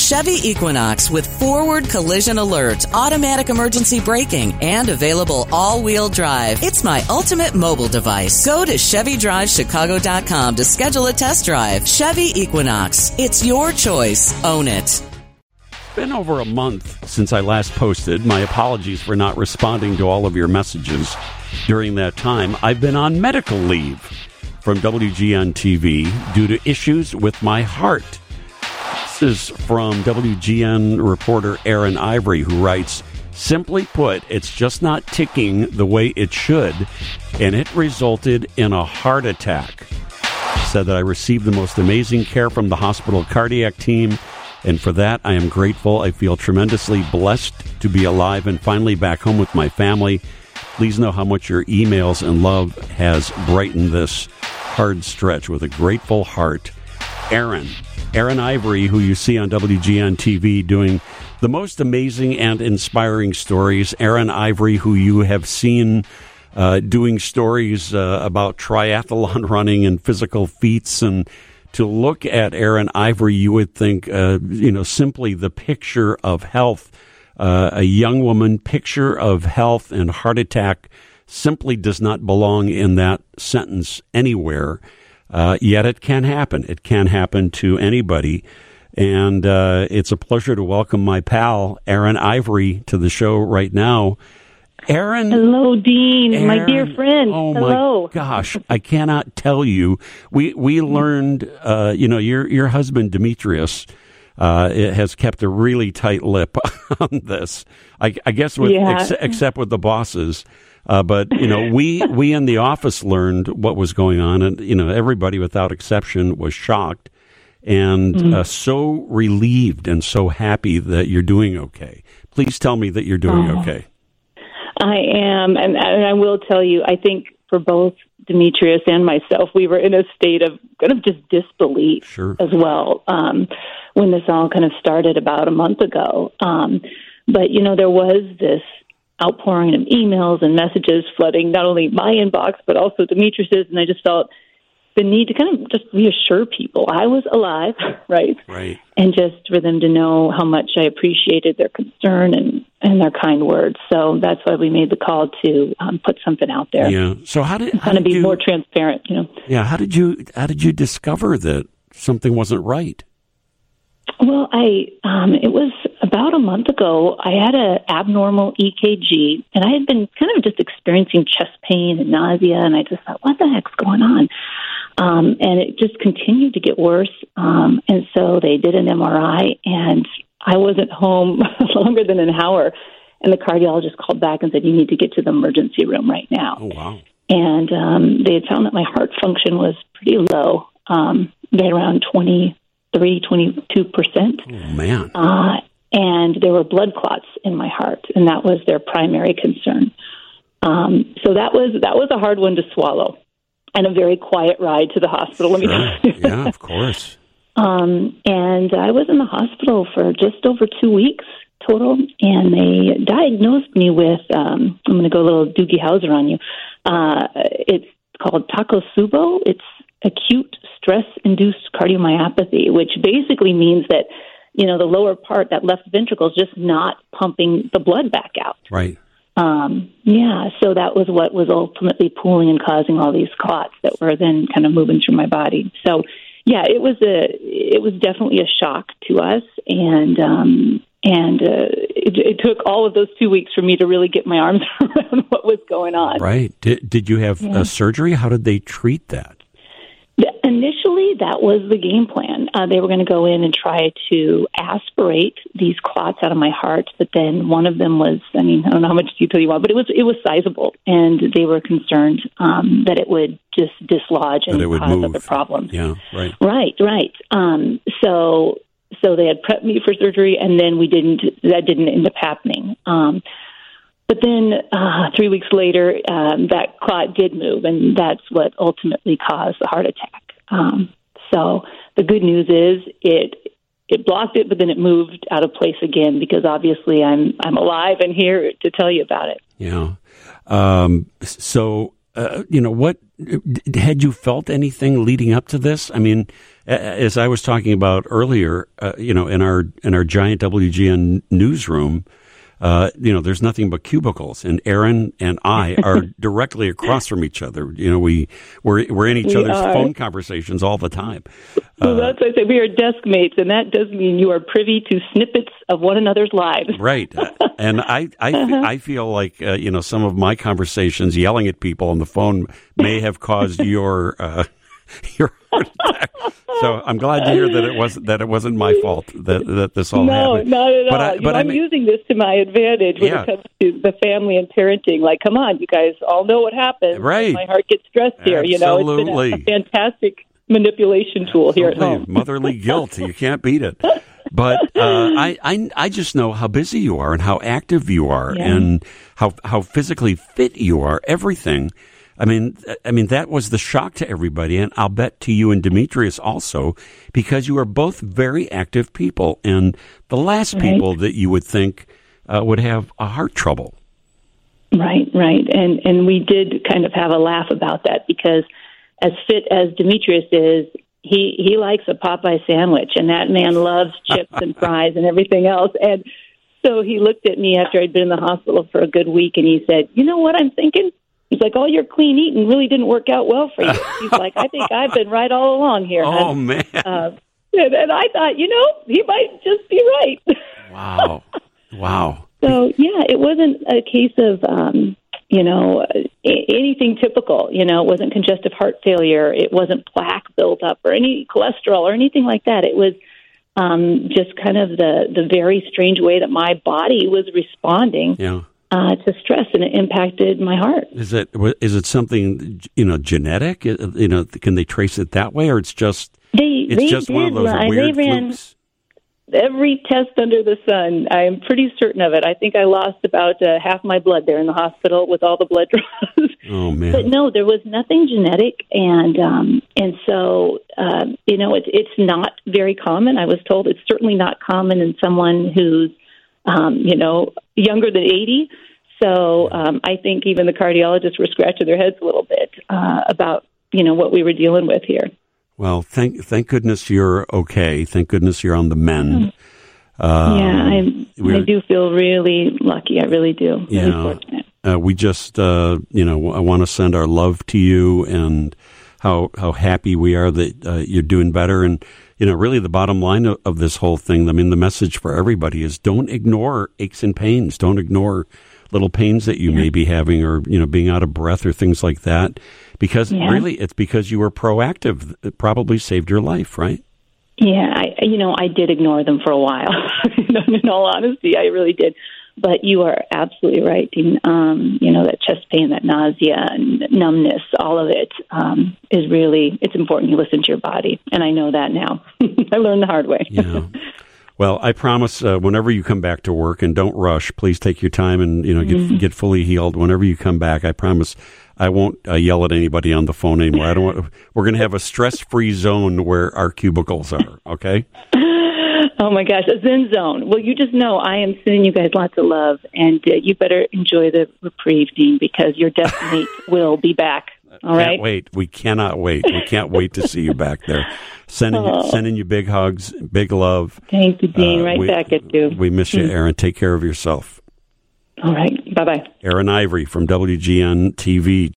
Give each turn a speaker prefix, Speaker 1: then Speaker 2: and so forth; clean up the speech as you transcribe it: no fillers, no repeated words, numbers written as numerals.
Speaker 1: Chevy Equinox with forward collision alert, automatic emergency braking, and available all-wheel drive. It's my ultimate mobile device. Go to ChevyDriveChicago.com to schedule a test drive. Chevy Equinox. It's your choice. Own it.
Speaker 2: It's been over a month since I last posted. My apologies for not responding to all of your messages during that time. I've been on medical leave from WGN TV due to issues with my heart. This is from WGN reporter Aaron Ivory, who writes, "Simply put, it's just not ticking the way it should, and it resulted in a heart attack." Said that I received the most amazing care from the hospital cardiac team, and for that I am grateful. I feel tremendously blessed to be alive and finally back home with my family. Please know how much your emails and love has brightened this hard stretch. With a grateful heart, Aaron Ivory, who you see on WGN TV doing the most amazing and inspiring stories. Aaron Ivory, who you have seen doing stories about triathlon running and physical feats. And to look at Aaron Ivory, you would think, simply the picture of health, a young woman, picture of health, and heart attack simply does not belong in that sentence anywhere. Yet it can happen. It can happen to anybody. And it's a pleasure to welcome my pal, Aaron Ivory, to the show right now. Aaron.
Speaker 3: Hello, Dean,
Speaker 2: Aaron,
Speaker 3: my dear friend.
Speaker 2: Oh,
Speaker 3: hello.
Speaker 2: My gosh. I cannot tell you. We learned, your husband, Demetrius, has kept a really tight lip on this. I guess except with the bosses. But we in the office learned what was going on, and everybody without exception was shocked and so relieved and so happy that you're doing okay. Please tell me that you're doing okay.
Speaker 3: I am, and I will tell you, I think for both Demetrius and myself, we were in a state of kind of just disbelief as well when this all kind of started about a month ago. But there was this outpouring of emails and messages flooding not only my inbox, but also Demetrius's. And I just felt the need to kind of just reassure people I was alive, right?
Speaker 2: Right.
Speaker 3: And just for them to know how much I appreciated their concern and their kind words. So that's why we made the call to put something out there.
Speaker 2: Yeah. So how did
Speaker 3: be more transparent,
Speaker 2: Yeah. How did you discover that something wasn't right?
Speaker 3: Well, it was about a month ago. I had an abnormal EKG, and I had been kind of just experiencing chest pain and nausea, and I just thought, what the heck's going on? And it just continued to get worse. And so they did an MRI, and I wasn't home longer than an hour. And the cardiologist called back and said, you need to get to the emergency room right now.
Speaker 2: Oh, wow.
Speaker 3: And they had found that my heart function was pretty low. They had around 22%.
Speaker 2: Oh, man.
Speaker 3: And there were blood clots in my heart, and that was their primary concern. So that was a hard one to swallow, and a very quiet ride to the hospital. Let me tell you.
Speaker 2: Yeah, of course.
Speaker 3: And I was in the hospital for just over 2 weeks total, and they diagnosed me with, I'm going to go a little Doogie Howser on you. It's called Takotsubo. It's acute stress-induced cardiomyopathy, which basically means that, the lower part, that left ventricle, is just not pumping the blood back out.
Speaker 2: Right.
Speaker 3: So that was what was ultimately pooling and causing all these clots that were then kind of moving through my body. So, yeah, it was definitely a shock to us, and it took all of those 2 weeks for me to really get my arms around what was going on.
Speaker 2: Right. Did you have surgery? How did they treat that?
Speaker 3: Initially, that was the game plan. They were going to go in and try to aspirate these clots out of my heart, but then one of them was, I don't know how much detail you want, but it was sizable, and they were concerned that it would just dislodge and cause other problems.
Speaker 2: Yeah, right.
Speaker 3: Right. So they had prepped me for surgery, and then that didn't end up happening. But then 3 weeks later, that clot did move, and that's what ultimately caused the heart attack. So the good news is it blocked it, but then it moved out of place again because obviously I'm alive and here to tell you about it.
Speaker 2: Yeah. So what had you felt anything leading up to this? I mean, as I was talking about earlier, in our giant WGN newsroom, there's nothing but cubicles, and Erin and I are directly across from each other. We're in each other's phone conversations all the time.
Speaker 3: Well, that's why I say we are desk mates, and that does mean you are privy to snippets of one another's lives.
Speaker 2: Right. And I feel like, some of my conversations yelling at people on the phone may have caused your heart attack. So I'm glad to hear that it wasn't my fault that this all happened.
Speaker 3: No, not at all. I'm using this to my advantage when it comes to the family and parenting. Like, come on, you guys all know what happens.
Speaker 2: Right.
Speaker 3: My heart gets stressed here.
Speaker 2: Absolutely.
Speaker 3: It's been a fantastic manipulation tool here at home.
Speaker 2: Motherly guilt. You can't beat it. But I just know how busy you are and how active you are and how physically fit you are. Everything. I mean that was the shock to everybody, and I'll bet to you and Demetrius also, because you are both very active people, and the last people that you would think would have a heart trouble.
Speaker 3: Right, and we did kind of have a laugh about that, because as fit as Demetrius is, he likes a Popeye sandwich, and that man loves chips and fries and everything else. And so he looked at me after I'd been in the hospital for a good week, and he said, "You know what I'm thinking?" He's like, "All your clean eating really didn't work out well for you." He's like, "I think I've been right all along here."
Speaker 2: Oh, man.
Speaker 3: And I thought, he might just be right.
Speaker 2: Wow.
Speaker 3: So, it wasn't a case of, anything typical. It wasn't congestive heart failure. It wasn't plaque built up or any cholesterol or anything like that. It was just kind of the very strange way that my body was responding to stress, and it impacted my heart.
Speaker 2: Is it something genetic? Can they trace it that way, or it's just one of those weird flukes?
Speaker 3: Every test under the sun. I am pretty certain of it. I think I lost about half my blood there in the hospital with all the blood draws.
Speaker 2: Oh man!
Speaker 3: But no, there was nothing genetic, and so it's not very common. I was told it's certainly not common in someone who's younger than 80. So I think even the cardiologists were scratching their heads a little bit about what we were dealing with here.
Speaker 2: Well, thank goodness you're okay. Thank goodness you're on the mend.
Speaker 3: I do feel really lucky. I really do. Really fortunate.
Speaker 2: We just, I want to send our love to you and how happy we are that you're doing better. And, really the bottom line of this whole thing, I mean, the message for everybody is don't ignore aches and pains. Don't ignore little pains that you may be having, or, being out of breath or things like that. Because really, it's because you were proactive. It probably saved your life, right?
Speaker 3: Yeah, I did ignore them for a while. In all honesty, I really did. But you are absolutely right, Dean. That chest pain, that nausea and numbness, all of it is really, it's important you listen to your body. And I know that now. I learned the hard way.
Speaker 2: Yeah. Well, I promise whenever you come back to work, and don't rush, please take your time and, get fully healed. Whenever you come back, I promise I won't yell at anybody on the phone anymore. We're going to have a stress-free zone where our cubicles are, okay?
Speaker 3: Oh, my gosh, a Zen zone. Well, you just know I am sending you guys lots of love, and you better enjoy the reprieve, Dean, because your death mate will be back. All right?
Speaker 2: Can't wait. We cannot wait. We can't wait to see you back there. Sending you big hugs, big love.
Speaker 3: Thank you, Dean. Back at you.
Speaker 2: We miss you, Erin. Take care of yourself.
Speaker 3: All right. Bye-bye.
Speaker 2: Erin Ivory from WGN TV.